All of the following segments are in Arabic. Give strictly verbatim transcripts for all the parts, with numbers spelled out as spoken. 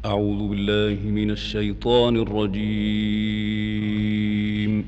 أعوذ بالله من الشيطان الرجيم.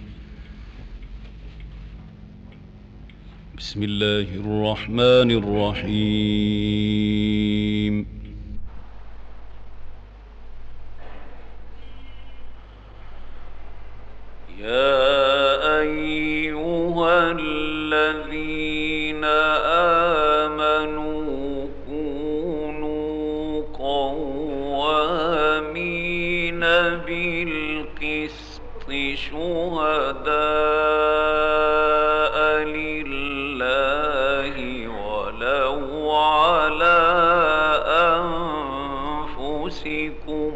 بسم الله الرحمن الرحيم. يا أيها الذين آمنوا كونوا قوامين بالقسط شهداء لله ولو على أنفسكم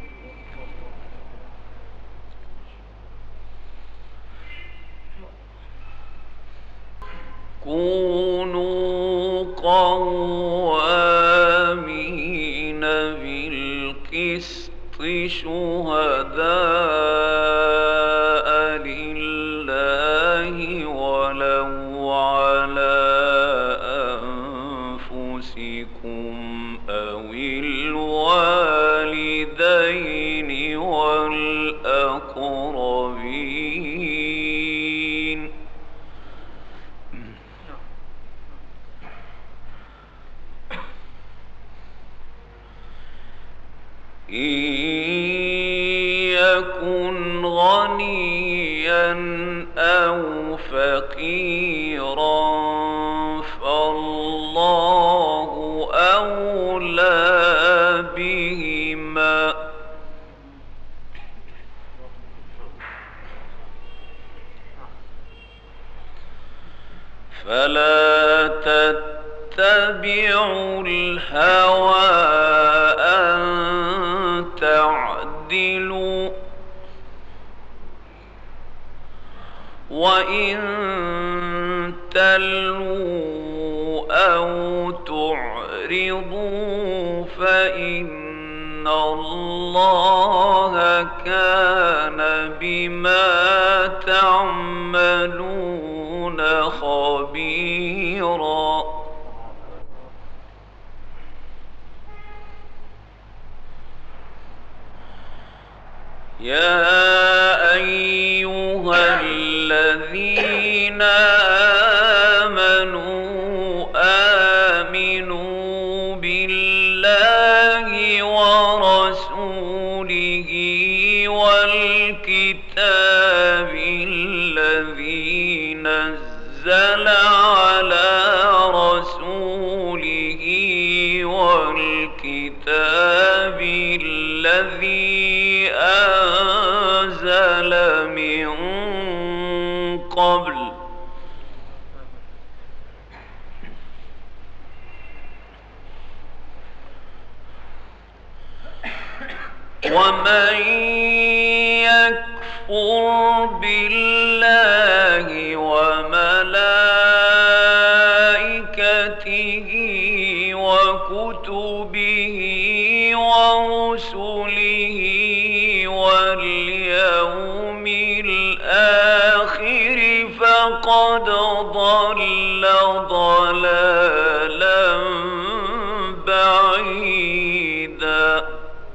كونوا قوامين بالقسط شهداء لله ولو على أنفسكم أو الوالدين والأقربين إن يكن غنيا أو فقيرا فالله أولى بهما فلا تتبعوا الهوى أن تعدلوا وإن تلووا أو تعرضوا فإن الله كان بما تعملون خبيرا يا أيها الذين آمنوا آمنوا بالله ورسوله والكتاب الذي نزل على رسوله والكتاب الذي أنزل من قبل ومن يكفر بالله وملائكته وكتبه ورسله واليوم الآخر فقد ضل ضلالا بعيدا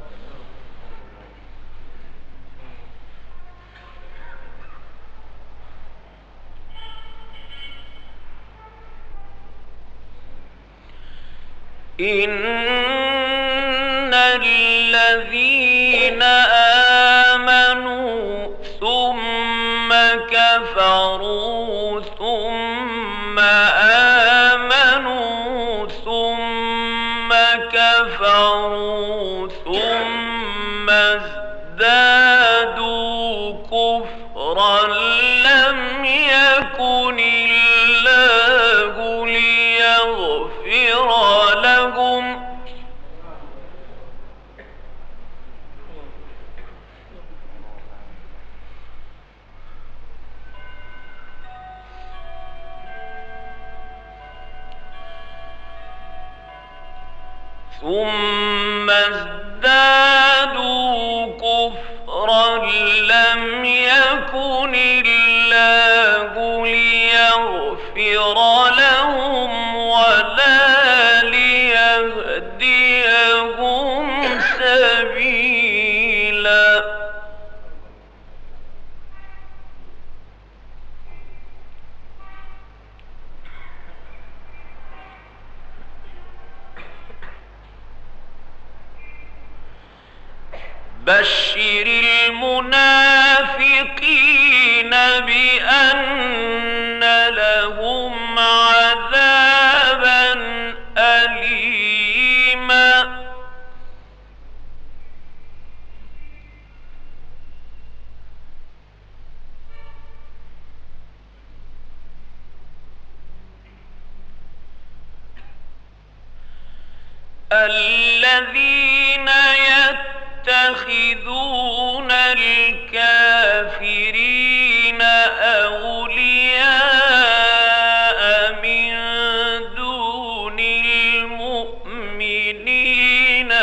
إن الذين آمنوا ثم كفروا ثم آمنوا ثم كفروا ثم ازدادوا كفرا لم يكن الله ليغفر لهم ثم ازدادوا كفرا لم يكن الله ليغفر لهم ولا ليهديهم سبيلا بشر المنافقين بأن لهم عذابا أليما الذين يتخذون الكافرين أولياء من دون المؤمنين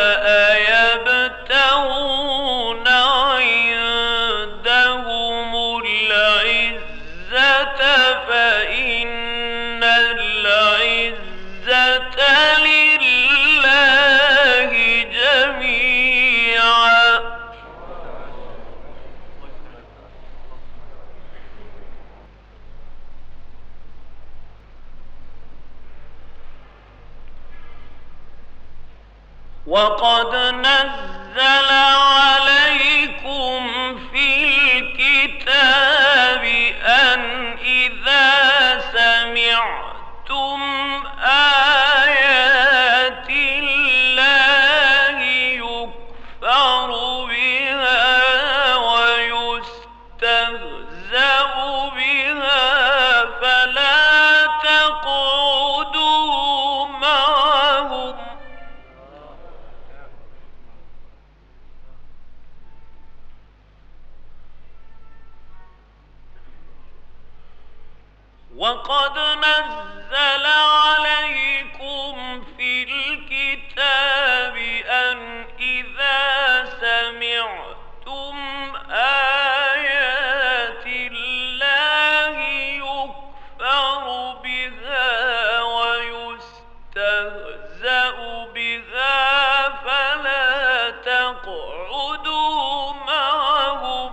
أيبتغون عندهم العزة فإن العزة لله جميعا وقد نزل عليكم في الكتاب أن إذا سمعتم آيات الله يكفر بها ويستهزأ بها فلا تقعدوا معهم وقد نزل عليكم في الكتاب أن إذا سمعتم آيات الله يكفر بها ويستهزأ بها فلا تقعدوا معهم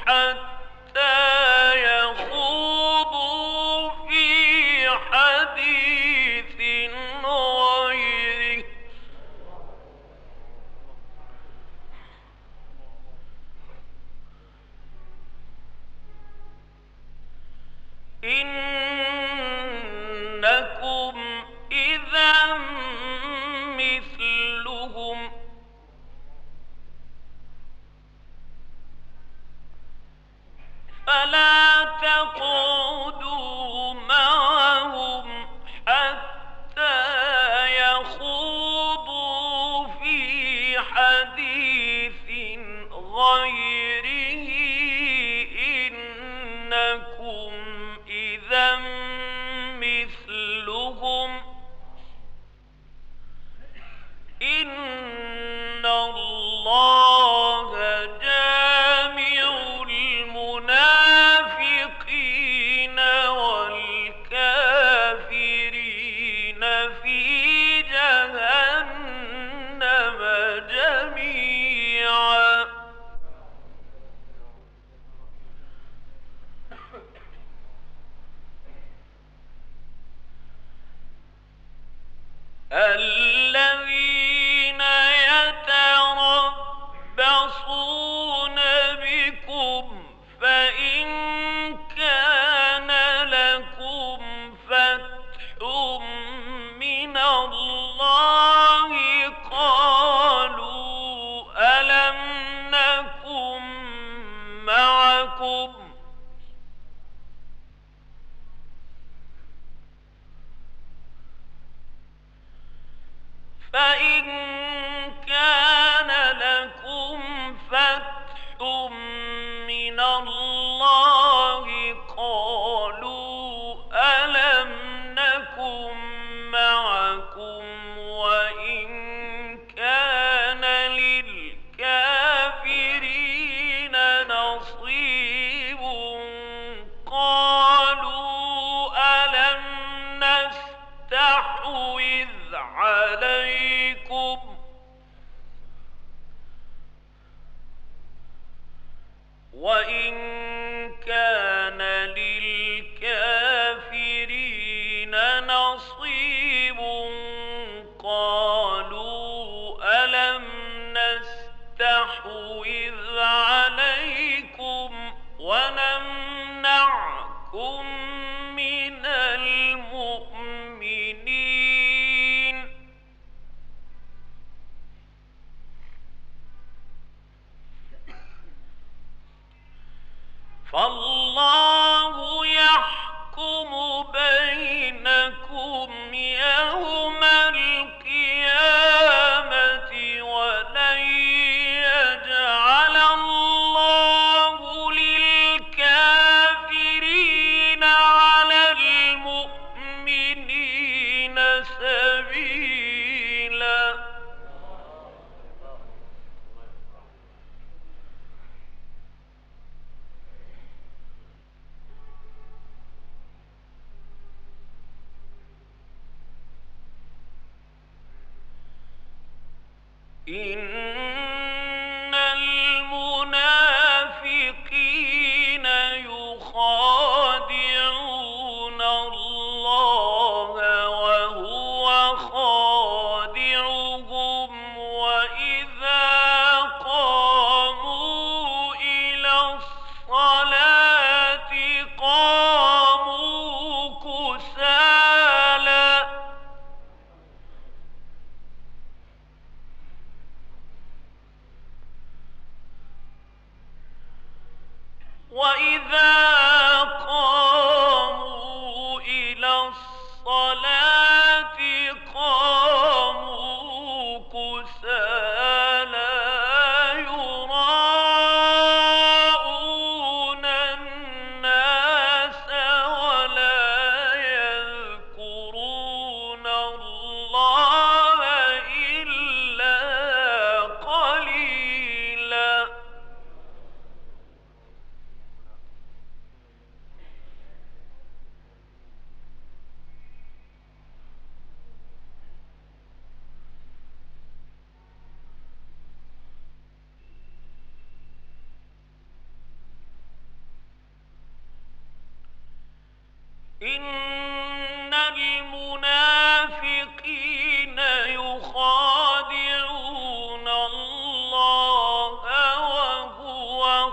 حتى يخوضوا في حديث غيره إنكم إذا مثلهم فلا تقعدوا معهم حتى يخوضوا في حديث غيره إنكم إذا مثلهم إن الله جامع المنافقين والكافرين في جهنم جميعا الذين يتربصون بكم فإن كان لكم فتح من الله قالوا ألم نكن معكم فإن كان لكم فتح من الله قالوا ألم نكن معكم وإن كان للكافرين نصيب قالوا ألم نستحوذ عليكم فالله يحكم بينكم يوم القيامة ولن يجعل الله للكافرين على المؤمنين سبيلا. إن المنافقين يخادعون الله وهو خادعهم وإذا قاموا إلى الصلاة قاموا كسالى وإذا قاموا إلى الصلاة قاموا كسالى يراءون الناس ولا يذكرون الله إلا قليلا. إن المنافقين يخادعون الله وهو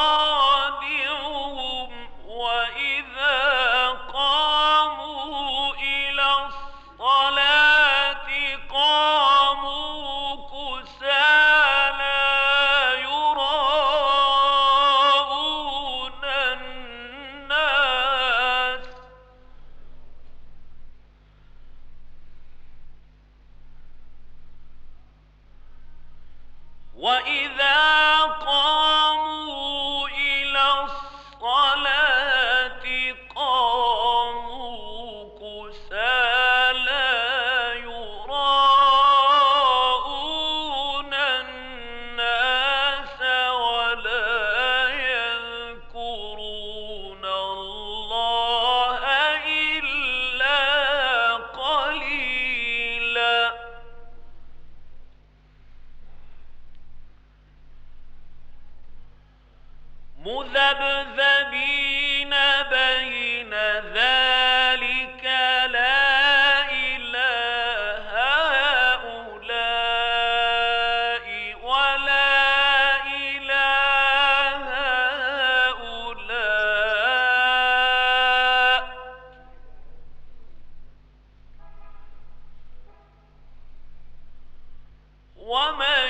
خادعهم وإذا قاموا إلى الصلاة قاموا كسالى يراءون الناس وإذا قاموا إلى الصلاة قاموا كسالى يراءون الناس ولا يذكرون الله إلا قليلا. مذبذبين بين ذلك لا إله هؤلاء ولا إله هؤلاء ومن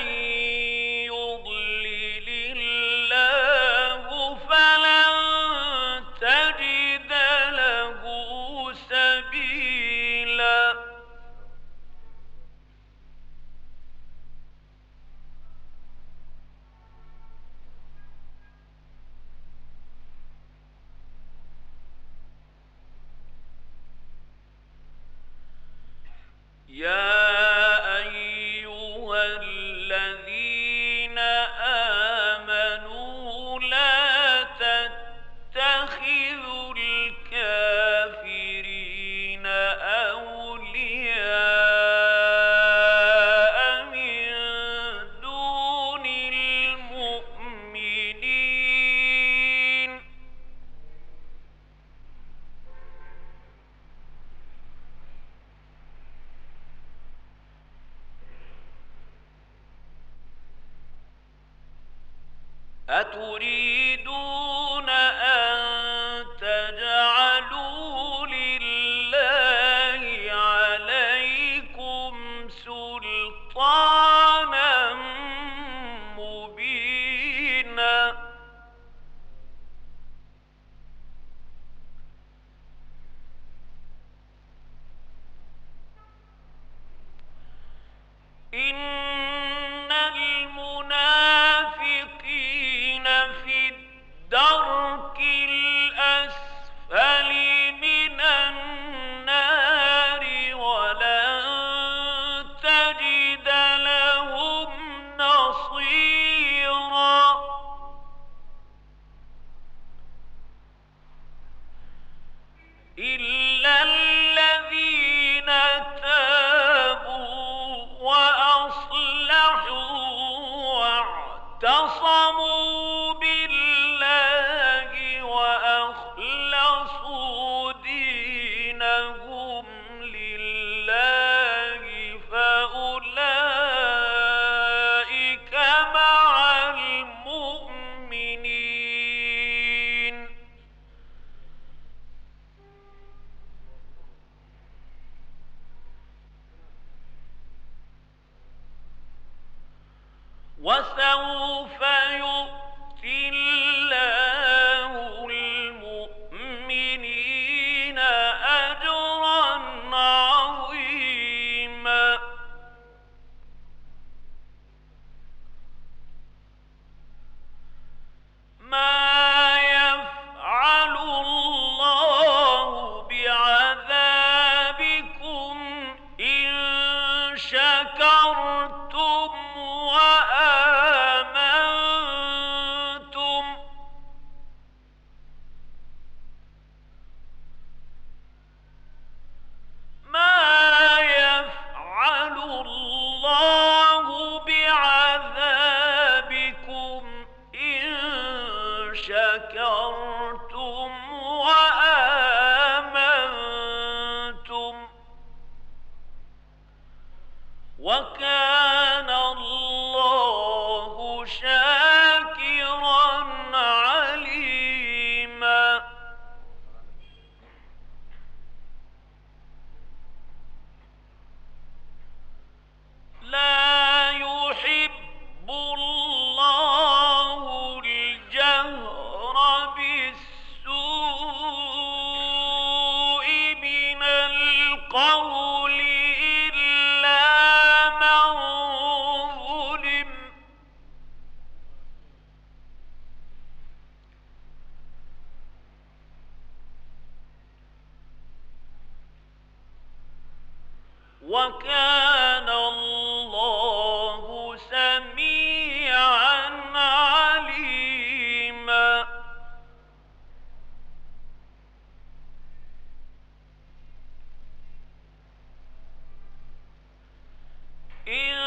يضلل الله فلن تجد له سبيلا. يا أيها الذين آمنوا لا تتخذوا الكافرين أولياء من دون المؤمنين أتريدون أن تجعلوا لله عليكم سلطانا مبينا واعتصموا بالله وأخلصوا دينهم لله فأولئك مع المؤمنين. وسوف يؤتي الله المؤمنين أجرا عظيما. ما يفعل الله بعذابكم إن شكرتم وآمنتم ما يفعل الله بعذابكم إن شكرتم وآمنتم وكان الله شاكرا عليما. لا يحب الله الجهر بالسوء من القول إلا من ظلم. وكان الله سميعا عليما. إن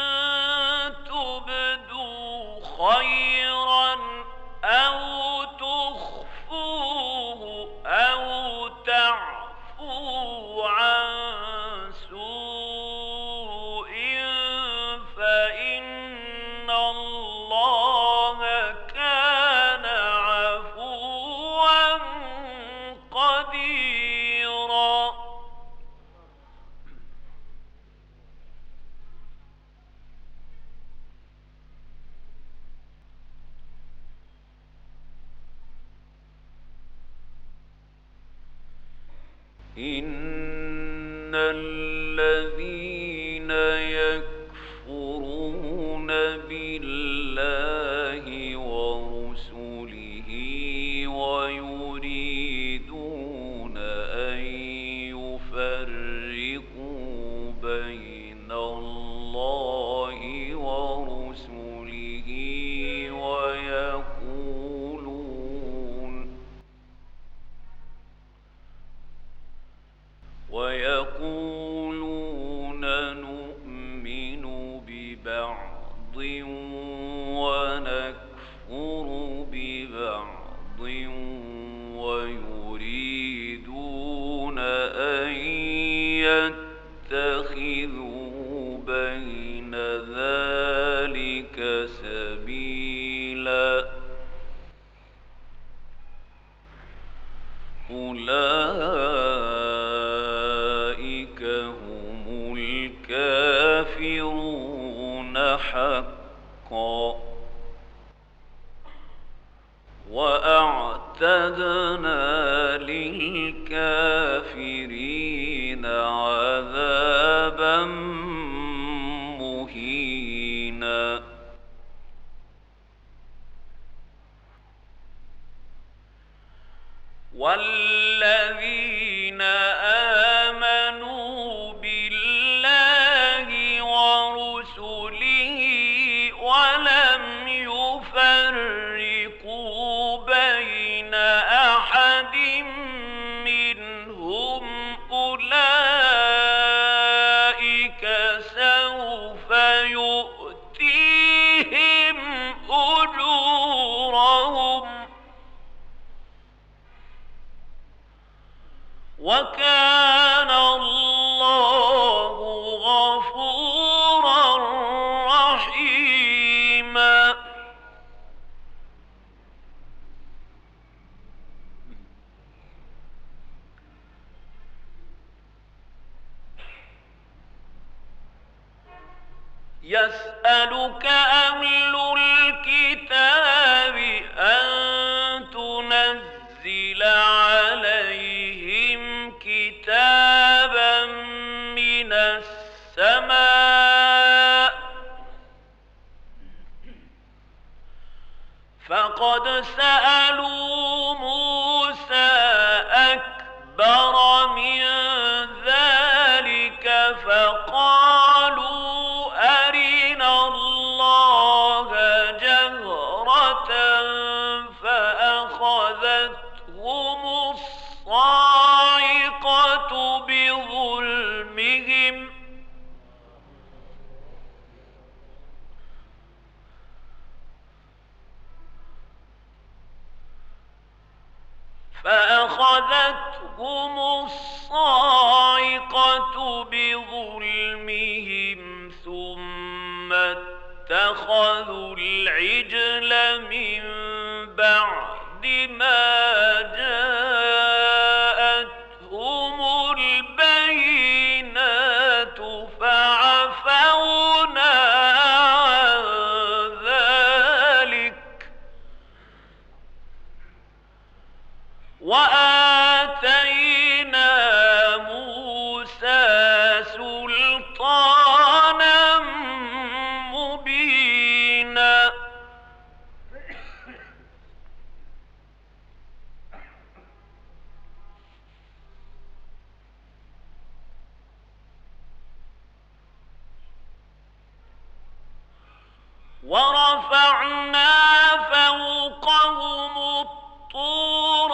تبدوا خيرا أو تخفوه أو تعفو عن سوء فإن الله كان عفوا قديرا. إن الذين يكفرون بالله ورسله ويريدون أن يفرقوا بين الله ورسله ويقولون ويقولون نؤمن ببعض ونكفر ببعض ويريدون أن يتخذوا بين ذلك سبيلا. أولئك هم الكافرون حقا. وأعتدنا للكافرين عذابا مهينا. والذين آمنوا بالله ورسله ولم يفرقوا بين أحد منهم أولئك سوف يؤتيهم أجورهم وكان الله غفورا رحيما. يسألك أهل الكتاب أن تنزل عليهم كتابا من السماء فقد سألوا موسى أكبر من ذلك فقالوا أرنا الله جهرة فأخذتهم الصاعقة بظلمهم فأخذتهم الصاعقة بظلمهم ثم اتخذوا العجل من بعد ما جاءتهم البينات فعفونا عن ذلك وآتينا موسى سلطانا مبينا. ورفعنا فوقهم الطور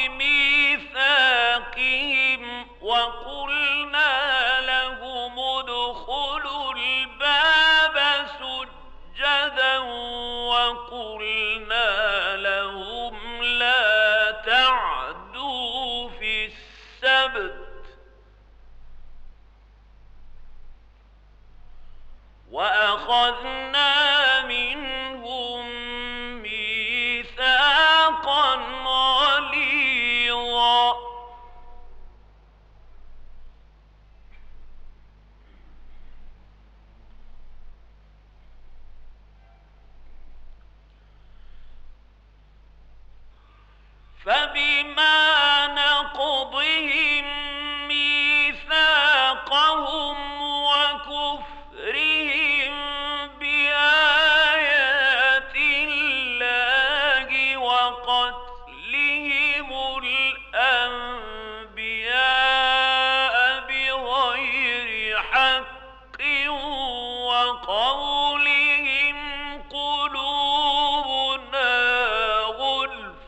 بميثاقهم وقلنا لهم ادخلوا الباب سجدا وقلنا لهم لا تعدوا في السبت وأخذنا منهم ميثاقا غليظا. فبما نقضهم ميثاقهم وكفرهم بآيات الله وقتلهم الأنبياء بغير حق وقولهم قلوبنا غلف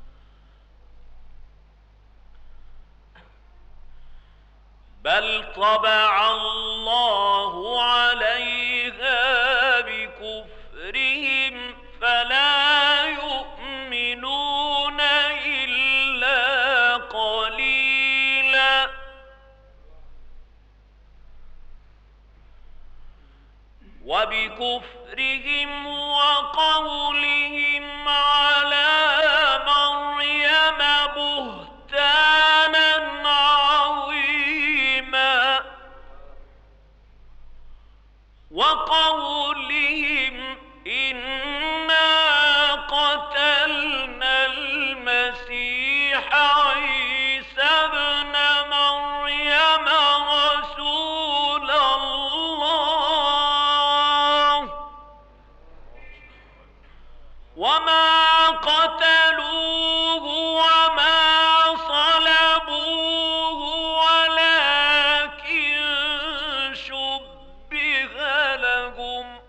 بل طبع الله عليها بكفرهم فلا يؤمنون إلا قليلا. وبكفرهم وقولهم على مريم بهتانا عظيما وقولهم إنا قتلنا المسيح عيسى ابن مريم رسول الله وما قتلوه وما صلبوه ولكن شبه لهم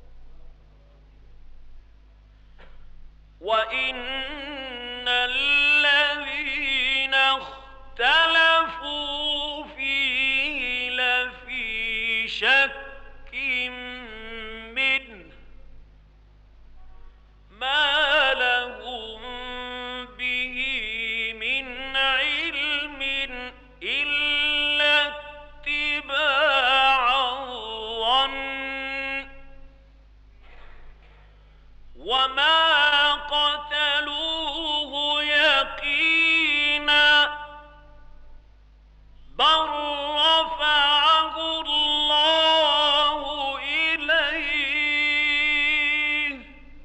وإن الذين اختلفوا فيه لفي شك منه ما لهم به من علم وما قتلوه يقينا بل رفعه الله إليه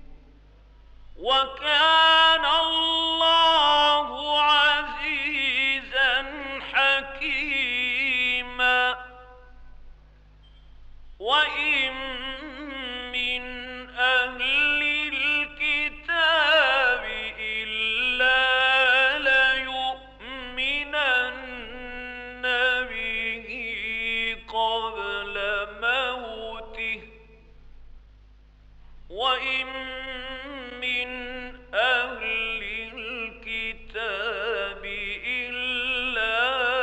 وكان الله عزيزا حكيما. وإن من أهل الكتاب إلا ليؤمنن به قبل موته وإن من أهل الكتاب إلا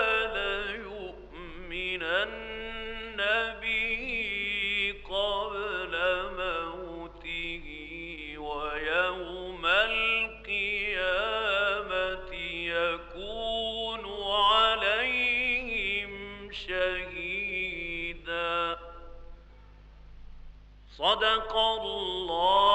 ليؤمنن به قبل موته ويوم القيامة يكون عليهم شهيدا. صدق الله